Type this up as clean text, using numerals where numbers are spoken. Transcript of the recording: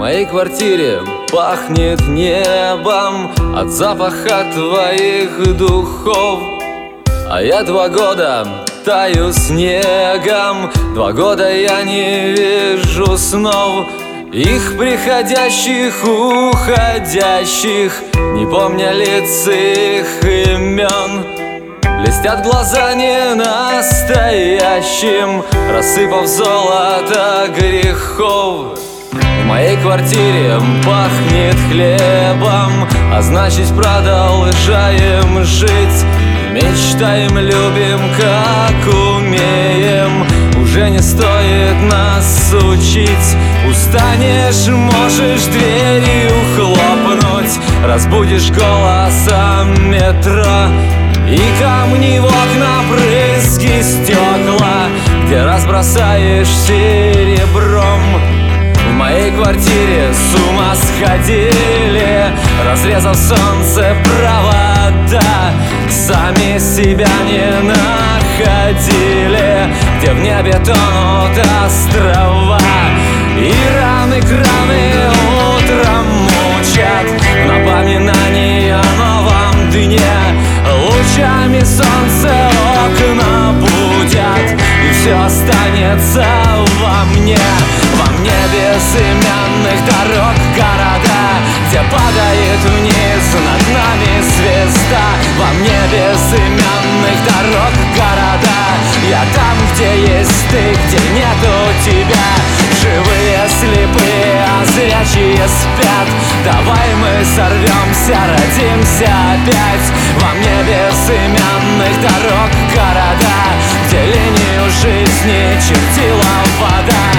моей квартире пахнет небом от запаха твоих духов. А я 2 года таю снегом, 2 года я не вижу снов. Их приходящих, уходящих, не помня лиц их имен. Блестят глаза не настоящим, рассыпав золото грехов. В моей квартире пахнет хлебом, а значит продолжаем жить. Мечтаем, любим, как умеем. Уже не стоит нас учить. Устанешь, можешь дверью хлопнуть, разбудишь голосом метро. И камни в окна, брызги стекла, где разбросаешь серебром. В моей квартире с ума сходили, разрезав солнце провода. Сами себя не находили, где в небе тонут острова. И раны краны утром мучат, напоминание о новом дне. Лучами солнца окна будят, и все останется во мне. Во мне безымянных дорог города, где падает вниз над нами звезда. Во мне безымянных дорог города, я там, где есть ты, где нету тебя. Живые, слепые, а зрячие спят. Давай мы сорвемся, родимся опять. Во мне безымянных дорог города, где линию жизни чертила вода.